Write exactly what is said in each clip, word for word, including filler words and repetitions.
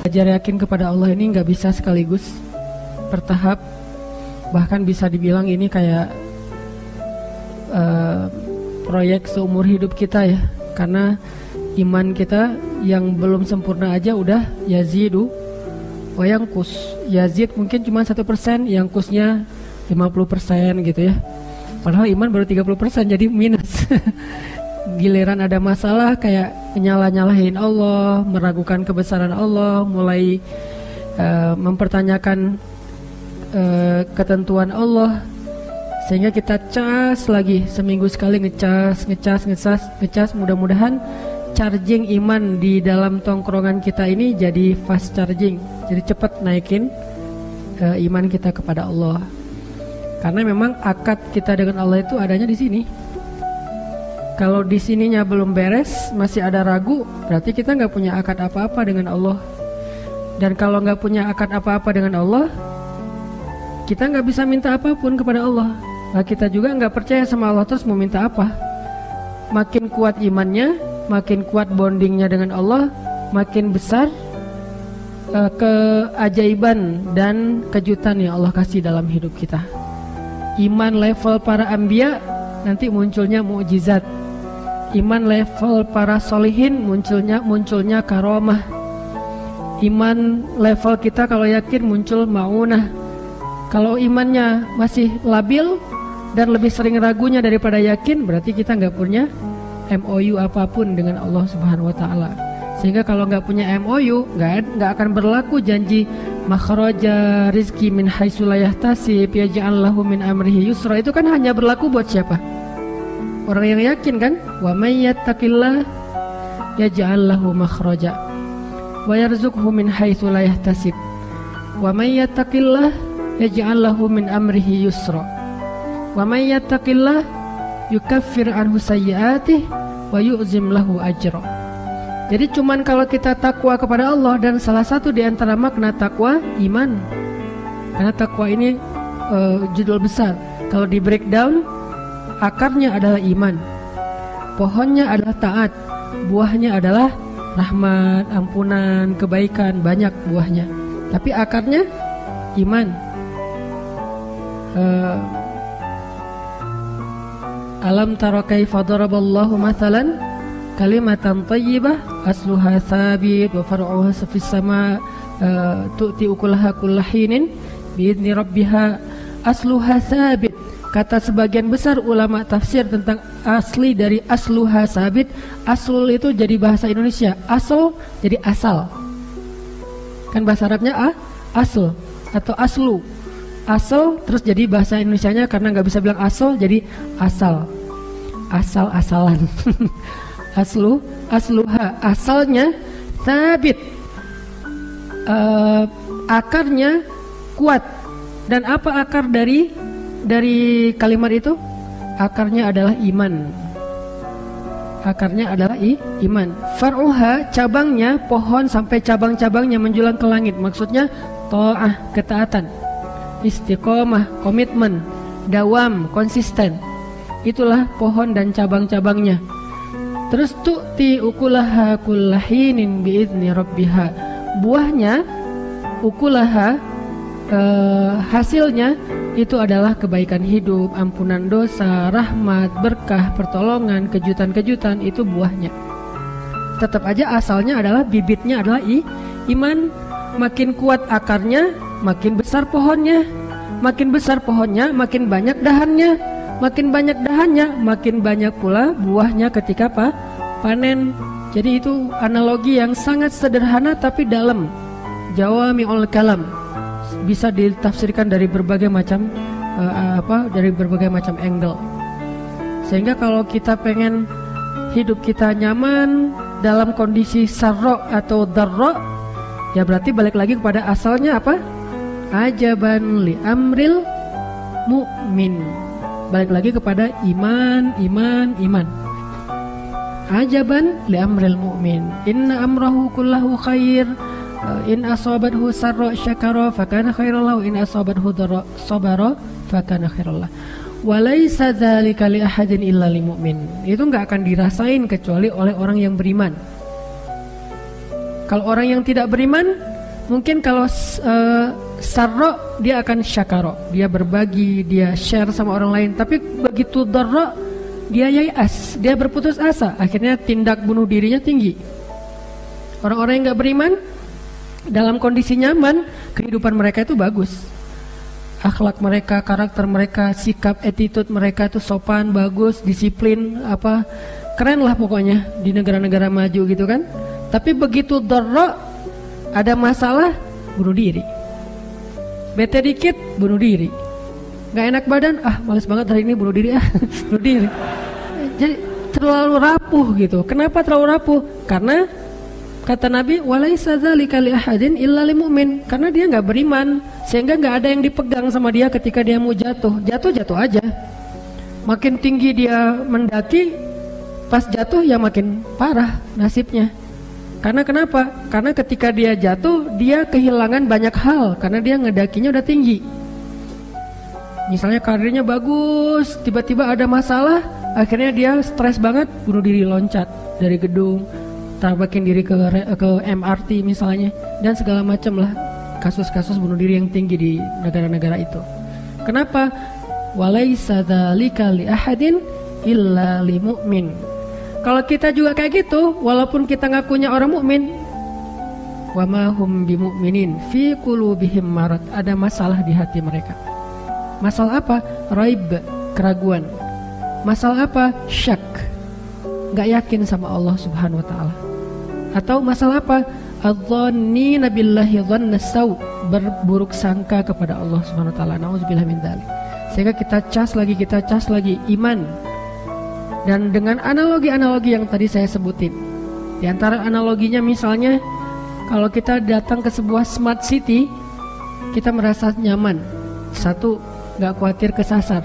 belajar yakin kepada Allah ini nggak bisa sekaligus, bertahap. Bahkan bisa dibilang ini kayak uh, proyek seumur hidup kita ya. Karena iman kita yang belum sempurna aja udah yazidu wa yanqus. Yazid mungkin cuma satu persen, yanqusnya lima puluh persen gitu ya. Padahal iman baru tiga puluh persen, jadi minus. Giliran ada masalah kayak nyalah-nyalahin Allah, meragukan kebesaran Allah, mulai uh, mempertanyakan uh, ketentuan Allah, sehingga kita cas lagi seminggu sekali, ngecas, ngecas, ngecas, ngecas. Mudah-mudahan charging iman di dalam tongkrongan kita ini jadi fast charging, jadi cepat naikin uh, iman kita kepada Allah. Karena memang akad kita dengan Allah itu adanya di sini. Kalau di sininya belum beres, masih ada ragu, berarti kita nggak punya akad apa-apa dengan Allah. Dan kalau nggak punya akad apa-apa dengan Allah, kita nggak bisa minta apapun kepada Allah. Nah, kita juga nggak percaya sama Allah, terus mau minta apa? Makin kuat imannya, makin kuat bondingnya dengan Allah, makin besar uh, keajaiban dan kejutan yang Allah kasih dalam hidup kita. Iman level para anbiya, nanti munculnya mukjizat. Iman level para solihin, munculnya munculnya karomah. Iman level kita kalau yakin muncul maunah. Kalau imannya masih labil dan lebih sering ragunya daripada yakin, berarti kita nggak punya M O U apapun dengan Allah Subhanahu Wa Taala. Sehingga kalau nggak punya M O U, nggak nggak akan berlaku janji makhraja rizki min haitsu la yahtasib yaj'al lahu min amrihi yusra. Itu kan hanya berlaku buat siapa? Orang yang yakin kan, wa may yattaqillah yaj'al lahu makhraja wa yarzuqhu min haitsu la yahtasib wa may yattaqillah yaj'al lahu min amrihi yusra wa may yattaqillah yukaffir anhu sayyi'atihi wa yu'zim lahu ajra. Jadi cuman kalau kita takwa kepada Allah, dan salah satu di antara makna takwa iman. Karena takwa ini uh, judul besar. Kalau di breakdown, akarnya adalah iman, pohonnya adalah taat, buahnya adalah rahmat, ampunan, kebaikan, banyak buahnya. Tapi akarnya iman. Uh, Alam tara kaifa daraballahu mathalan kalimatan thayyibah asluha thabit wa far'uha fis sama uh, tu'ti ukulaha kullahinin biidzni rabbiha asluha thabit. Kata sebagian besar ulama tafsir tentang asli dari asluha sabit. Aslul itu jadi bahasa Indonesia, asal jadi asal. Kan bahasa Arabnya a, asl atau aslu. Asal terus jadi bahasa Indonesianya karena nggak bisa bilang asal, jadi asal. Asal-asalan. Aslu, asluha, asalnya sabit. Uh, akarnya kuat. Dan apa akar dari dari kalimat itu? Akarnya adalah iman. Akarnya adalah i, iman. Far'uha, cabangnya, pohon sampai cabang-cabangnya menjulang ke langit. Maksudnya ta'ah, ketaatan. Istiqomah, komitmen. Dawam, konsisten. Itulah pohon dan cabang-cabangnya. Terus tu'ti ukulaha kullahinin bi'izni rabbiha. Buahnya, ukulaha, eh, hasilnya itu adalah kebaikan hidup, ampunan dosa, rahmat, berkah, pertolongan, kejutan-kejutan. Itu buahnya. Tetap aja asalnya adalah, bibitnya adalah i, iman. Makin kuat akarnya, makin besar pohonnya. Makin besar pohonnya, makin banyak dahannya. Makin banyak dahannya, makin banyak pula buahnya ketika apa? Panen. Jadi itu analogi yang sangat sederhana tapi dalam. Jawami'ul kalam. Bisa ditafsirkan dari berbagai macam uh, apa? Dari berbagai macam angle. Sehingga kalau kita pengen hidup kita nyaman dalam kondisi sarro atau darro, ya berarti balik lagi kepada asalnya apa? Ajaban li amril mu'min. Balik lagi kepada iman, iman, iman. Ajaban li amril mu'min. Inna amrahu kullahu khair. In asabathu sarra syakara fakana khairan lahu. In asabathu dharra sabara fakana khairan lahu. Walaysa dzalika li ahadin illa lil mu'min. Itu enggak akan dirasain kecuali oleh orang yang beriman. Kalau orang yang tidak beriman, Mungkin kalau uh, sarro dia akan syakaro, dia berbagi, dia share sama orang lain. Tapi begitu darro dia yai'as, dia berputus asa, akhirnya tindak bunuh dirinya tinggi. Orang-orang yang gak beriman dalam kondisi nyaman, kehidupan mereka itu bagus, akhlak mereka, karakter mereka, sikap, attitude mereka itu sopan, bagus, disiplin, apa keren lah pokoknya di negara-negara maju gitu kan. Tapi begitu darro, ada masalah, bunuh diri. Bete dikit, bunuh diri. Gak enak badan, ah males banget hari ini, bunuh diri ah bunuh diri. Jadi terlalu rapuh gitu. Kenapa terlalu rapuh? Karena kata Nabi, walaisa dzalika li ahadin illa lil mu'min. Karena dia nggak beriman, sehingga nggak ada yang dipegang sama dia ketika dia mau jatuh. Jatuh jatuh aja. Makin tinggi dia mendaki, pas jatuh ya makin parah nasibnya. Karena kenapa? Karena ketika dia jatuh, dia kehilangan banyak hal karena dia ngedakinya udah tinggi. Misalnya karirnya bagus, tiba-tiba ada masalah, akhirnya dia stres banget, bunuh diri, loncat dari gedung, terbangin diri ke ke M R T misalnya, dan segala macam lah kasus-kasus bunuh diri yang tinggi di negara-negara itu. Kenapa? Walaisa dzalika li ahadin illa li mu'min. Kalau kita juga kayak gitu, walaupun kita ngakunya orang mukmin, wa ma hum bimu'minin fi qulubihim marad, ada masalah di hati mereka. Masalah apa? Raib, keraguan. Masalah apa? Syak, nggak yakin sama Allah Subhanahu wa taala. Atau masalah apa? Adzannina billahi dhanna saw, berburuk sangka kepada Allah Subhanahu wa taala. Nauzubillah min dzalik. Sehingga kita cas lagi, kita cas lagi iman. Dan dengan analogi-analogi yang tadi saya sebutin, di antara analoginya misalnya, kalau kita datang ke sebuah smart city, kita merasa nyaman. Satu, gak khawatir kesasar.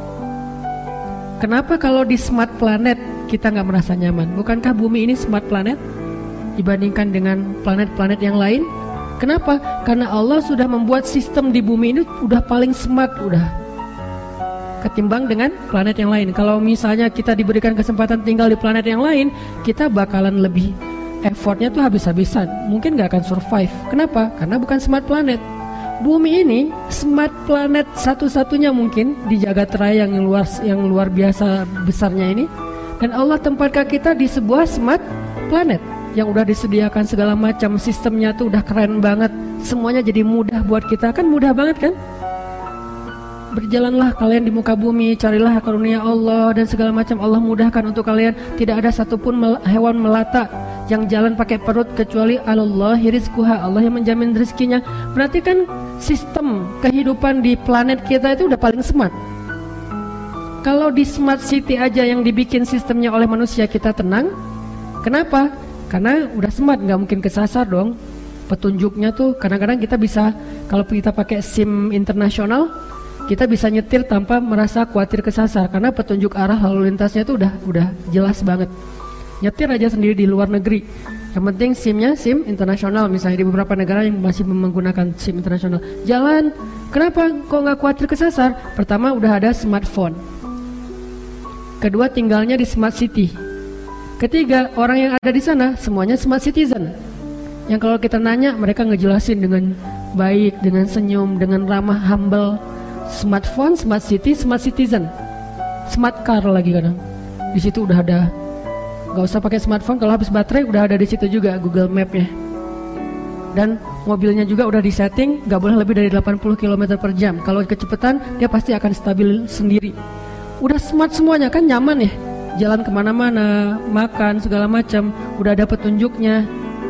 Kenapa kalau di smart planet kita gak merasa nyaman? Bukankah bumi ini smart planet dibandingkan dengan planet-planet yang lain? Kenapa? Karena Allah sudah membuat sistem di bumi ini udah paling smart, udah ketimbang dengan planet yang lain. Kalau misalnya kita diberikan kesempatan tinggal di planet yang lain, kita bakalan lebih effortnya tuh habis-habisan, mungkin gak akan survive. Kenapa? Karena bukan smart planet. Bumi ini smart planet satu-satunya mungkin di jagat raya yang luar yang luar biasa besarnya ini. Dan Allah tempatkan kita di sebuah smart planet yang udah disediakan segala macam, sistemnya tuh udah keren banget, semuanya jadi mudah buat kita. Kan mudah banget kan? Berjalanlah kalian di muka bumi, carilah karunia Allah dan segala macam, Allah mudahkan untuk kalian. Tidak ada satupun mel- hewan melata yang jalan pakai perut kecuali Allahi rizquha, Allah yang menjamin rezekinya. Berarti kan sistem kehidupan di planet kita itu udah paling smart. Kalau di smart city aja yang dibikin sistemnya oleh manusia kita tenang. Kenapa? Karena udah smart, nggak mungkin kesasar dong. Petunjuknya tuh kadang-kadang kita bisa, kalau kita pakai SIM internasional, kita bisa nyetir tanpa merasa khawatir kesasar karena petunjuk arah lalu lintasnya itu udah udah jelas banget. Nyetir aja sendiri di luar negeri, yang penting SIM-nya SIM internasional. Misalnya di beberapa negara yang masih menggunakan SIM internasional, jalan. Kenapa kok nggak khawatir kesasar? Pertama, udah ada smartphone. Kedua, tinggalnya di smart city. Ketiga, orang yang ada di sana semuanya smart citizen, yang kalau kita nanya mereka ngejelasin dengan baik, dengan senyum, dengan ramah, humble. Smartphone, smart city, smart citizen, smart car lagi kadang. Di situ udah ada, nggak usah pakai smartphone, kalau habis baterai udah ada di situ juga Google Map-nya. Dan mobilnya juga udah disetting, nggak boleh lebih dari delapan puluh kilometer per jam. Kalau kecepatan dia pasti akan stabil sendiri. Udah smart semuanya kan, nyaman ya. Jalan kemana-mana, makan segala macam, udah ada petunjuknya.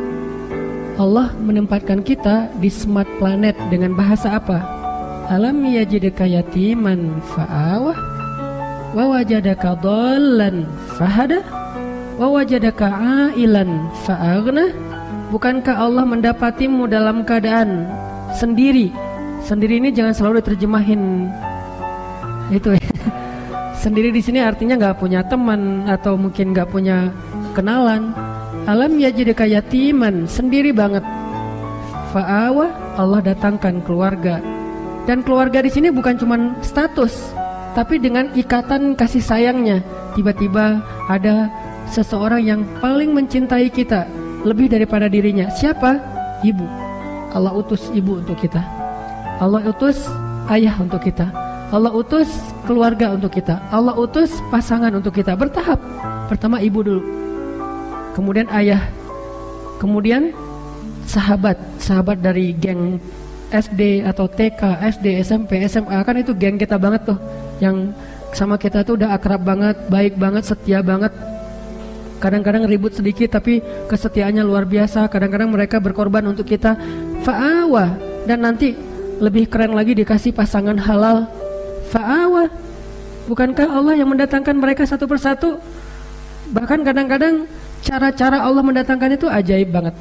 Allah menempatkan kita di smart planet dengan bahasa apa? Alam yajidka yatiman fa'awah wa wajadaka dhallan fahada wa wajadaka ailan fa'aghna. Bukankah Allah mendapatimu dalam keadaan sendiri? Sendiri ini jangan selalu diterjemahin itu ya. Sendiri di sini artinya nggak punya teman atau mungkin nggak punya kenalan. Alam yajidka yatiman, sendiri banget. Fa'awah, Allah datangkan keluarga. Dan keluarga di sini bukan cuma status, tapi dengan ikatan kasih sayangnya. Tiba-tiba ada seseorang yang paling mencintai kita lebih daripada dirinya. Siapa? Ibu. Allah utus ibu untuk kita, Allah utus ayah untuk kita, Allah utus keluarga untuk kita, Allah utus pasangan untuk kita, bertahap. Pertama ibu dulu, kemudian ayah, kemudian sahabat, sahabat dari geng S D atau T K, S D, S M P, S M A, kan itu geng kita banget tuh, yang sama kita tuh udah akrab banget, baik banget, setia banget. Kadang-kadang ribut sedikit tapi kesetiaannya luar biasa. Kadang-kadang mereka berkorban untuk kita. Fa'awa, dan nanti lebih keren lagi dikasih pasangan halal. Fa'awa, bukankah Allah yang mendatangkan mereka satu persatu? Bahkan kadang-kadang cara-cara Allah mendatangkan itu ajaib banget.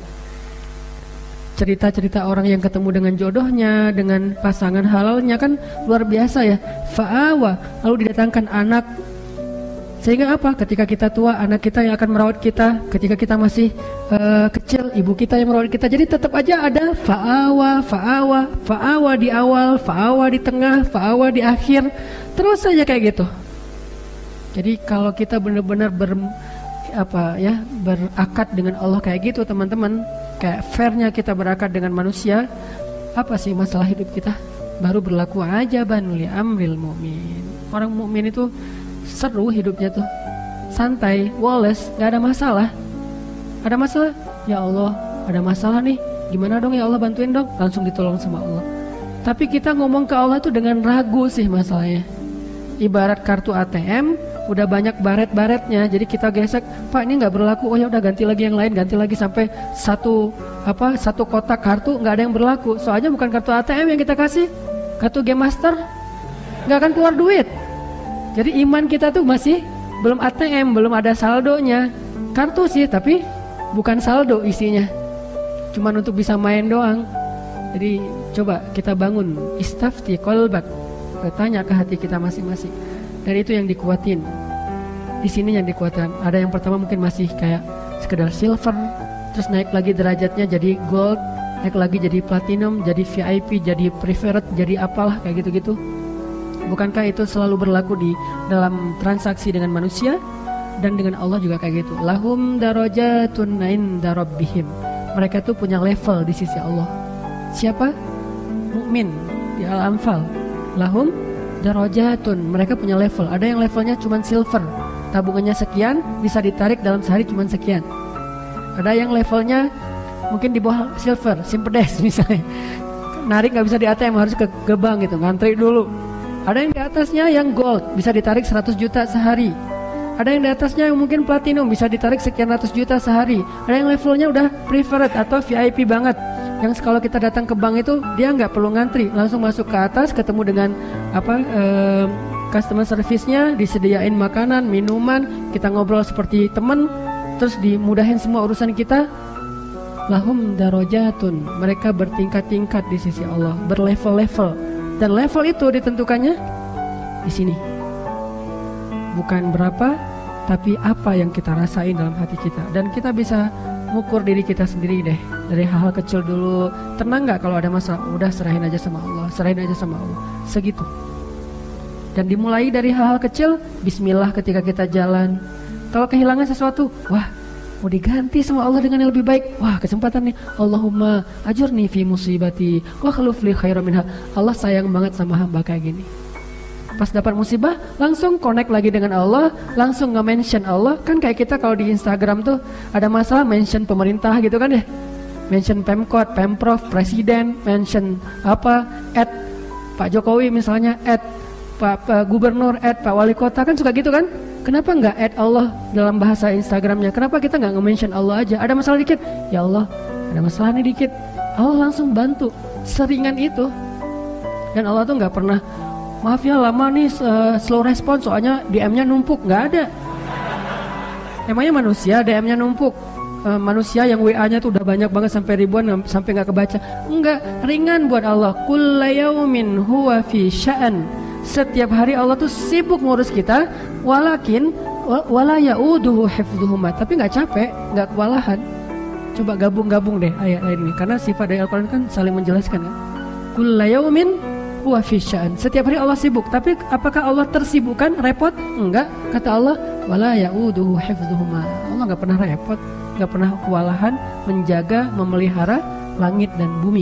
Cerita-cerita orang yang ketemu dengan jodohnya, dengan pasangan halalnya kan luar biasa ya. Fa'awa, lalu didatangkan anak. Sehingga apa? Ketika kita tua, anak kita yang akan merawat kita. Ketika kita masih uh, kecil, ibu kita yang merawat kita. Jadi tetap aja ada fa'awa, fa'awa, fa'awa di awal, fa'awa di tengah, fa'awa di akhir. Terus saja kayak gitu. Jadi kalau kita benar-benar ber, apa ya, berakad dengan Allah kayak gitu teman-teman, kayak fairnya kita berakad dengan manusia, apa sih masalah hidup kita? Baru berlaku aja banul amril mu'min. Orang mukmin itu seru hidupnya tuh, santai, woles, gak ada masalah. Ada masalah? Ya Allah, ada masalah nih, gimana dong ya Allah, bantuin dong, langsung ditolong sama Allah. Tapi kita ngomong ke Allah tuh dengan ragu sih masalahnya. Ibarat kartu A T M, udah banyak baret-baretnya, jadi kita gesek, Pak ini nggak berlaku, oh ya udah ganti lagi yang lain, ganti lagi sampai satu apa satu kotak kartu nggak ada yang berlaku. Soalnya bukan kartu A T M yang kita kasih, kartu Game Master, nggak akan keluar duit. Jadi iman kita tuh masih belum A T M, belum ada saldonya. Kartu sih, tapi bukan saldo isinya, cuman untuk bisa main doang. Jadi coba kita bangun istafti qalbak, bertanya ke hati kita masing-masing. Dan itu yang dikuatin. Di sini yang dikuatkan. Ada yang pertama mungkin masih kayak sekedar silver, terus naik lagi derajatnya jadi gold, naik lagi jadi platinum, jadi V I P, jadi preferred, jadi apalah kayak gitu-gitu. Bukankah itu selalu berlaku di dalam transaksi dengan manusia dan dengan Allah juga kayak gitu? Lahum darajatun inda rabbihim. Mereka tuh punya level di sisi Allah. Siapa? Mukmin di Al-Anfal. Lahum darajatun, mereka punya level. Ada yang levelnya cuma silver, tabungannya sekian, bisa ditarik dalam sehari cuma sekian. Ada yang levelnya mungkin di bawah silver, simpedes misalnya, narik nggak bisa di A T M, harus ke gebang gitu, ngantri dulu. Ada yang di atasnya yang gold, bisa ditarik seratus juta sehari. Ada yang di atasnya yang mungkin platinum, bisa ditarik sekian ratus juta sehari. Ada yang levelnya udah preferred atau V I P banget, yang kalau kita datang ke bank itu dia nggak perlu ngantri, langsung masuk ke atas, ketemu dengan apa eh, customer service-nya, disediain makanan, minuman, kita ngobrol seperti teman, terus dimudahin semua urusan kita. Lahum darajatun, mereka bertingkat-tingkat di sisi Allah, berlevel-level. Dan level itu ditentukannya di sini. Bukan berapa, tapi apa yang kita rasain dalam hati kita. Dan kita bisa mengukur diri kita sendiri deh, dari hal-hal kecil dulu. Tenang gak kalau ada masalah? Udah serahin aja sama Allah, serahin aja sama Allah, segitu. Dan dimulai dari hal-hal kecil. Bismillah ketika kita jalan. Kalau kehilangan sesuatu, wah mau diganti sama Allah dengan yang lebih baik. Wah kesempatan nih. Allahumma ajurni fi musibati wa khluf li khairan minha. Allah sayang banget sama hamba kayak gini. Pas dapat musibah langsung connect lagi dengan Allah, langsung nge-mention Allah. Kan kayak kita kalau di Instagram tuh ada masalah mention pemerintah gitu kan ya, mention Pemkot, Pemprov, Presiden, mention apa, add Pak Jokowi misalnya, add Pak, Pak Gubernur, add Pak Wali Kota, kan suka gitu kan. Kenapa nggak add Allah dalam bahasa Instagramnya? Kenapa kita nggak nge-mention Allah aja? Ada masalah dikit, ya Allah ada masalah nih dikit, Allah langsung bantu. Seringan itu. Dan Allah tuh nggak pernah, maaf ya lama nih uh, slow respon soalnya D M-nya numpuk. Nggak ada. Emangnya manusia D M-nya numpuk? Uh, manusia yang W A-nya tuh udah banyak banget sampai ribuan sampai nggak kebaca. Enggak, ringan buat Allah. Kullu yaumin huwa fi sya'an. Setiap hari Allah tuh sibuk ngurus kita, walakin wala yauduhu hifdzuhuma, tapi nggak capek, nggak kewalahan. Coba gabung-gabung deh ayat-ayat ini, karena sifat dari Al-Quran kan saling menjelaskan kan. Kullu yaumin huwa fi sya'an. Setiap hari Allah sibuk, tapi apakah Allah tersibukkan, repot? Enggak. Kata Allah, wala yauduhu hifdzuhuma. Allah nggak pernah repot, nggak pernah kewalahan menjaga, memelihara langit dan bumi.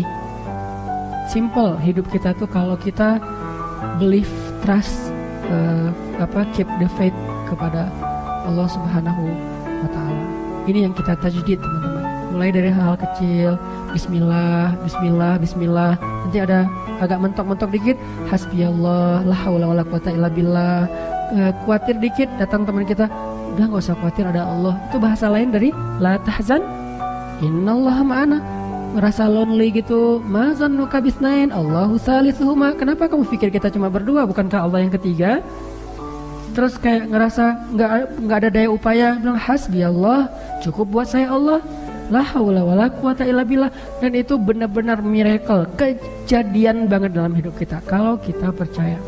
Simple hidup kita tuh kalau kita believe, trust, uh, apa keep the faith kepada Allah Subhanahu wa Ta'ala. Ini yang kita tajdid, teman-teman. Mulai dari hal kecil, Bismillah, Bismillah, Bismillah. Nanti ada agak mentok-mentok dikit, Hasbiyallah, la haula wala quwata illa billah. Uh, khawatir dikit, datang teman kita, udah nggak usah khawatir, ada Allah. Itu bahasa lain dari la tahzan, innallaha ma'ana. Merasa lonely gitu, ma zannuka bisnain, Allahu salisuhuma. Kenapa kamu pikir kita cuma berdua, bukankah Allah yang ketiga? Terus kayak ngerasa nggak nggak ada daya upaya, bilang hasbiyallah, cukup buat saya Allah, la haula wala quwata illa billah. Dan itu benar-benar miracle, kejadian banget dalam hidup kita kalau kita percaya.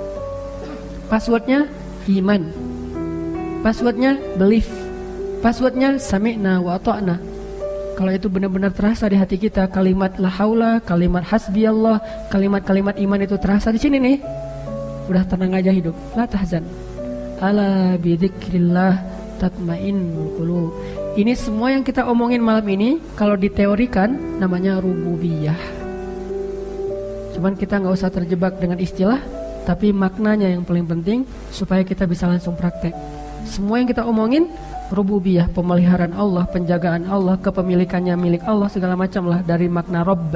Passwordnya iman, passwordnya belief, passwordnya sami'na wa ata'na. Kalau itu benar-benar terasa di hati kita, kalimat la haula, kalimat hasbiyallah, kalimat-kalimat iman itu terasa di sini nih, udah tenang aja hidup. La tahzan, ala bidzikrillah tatmainnul qulub. Ini semua yang kita omongin malam ini kalau diteorikan namanya rububiyah. Cuman kita nggak usah terjebak dengan istilah, tapi maknanya yang paling penting supaya kita bisa langsung praktek. Semua yang kita omongin rububiyah, pemeliharaan Allah, penjagaan Allah, kepemilikannya milik Allah, segala macam lah dari makna Rabb.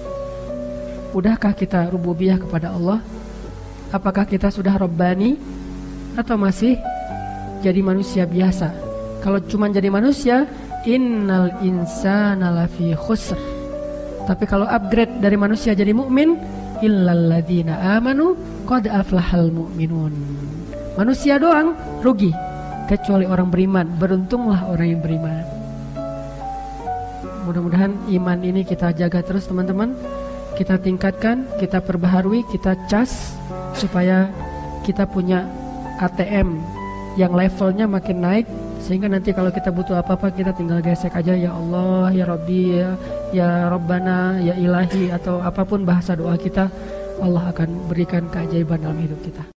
Udahkah kita rububiyah kepada Allah? Apakah kita sudah Rabbani atau masih jadi manusia biasa? Kalau cuma jadi manusia, innal insana lafi khusr. Tapi kalau upgrade dari manusia jadi mukmin, illal ladzina amanu qad aflahal mu'minun. Manusia doang rugi, kecuali orang beriman. Beruntunglah orang yang beriman. Mudah-mudahan iman ini kita jaga terus, teman-teman. Kita tingkatkan, kita perbaharui, kita cas supaya kita punya A T M yang levelnya makin naik, sehingga nanti kalau kita butuh apa-apa kita tinggal gesek aja, ya Allah, ya Rabbi, ya, ya Rabbana, ya Ilahi, atau apapun bahasa doa kita, Allah akan berikan keajaiban dalam hidup kita.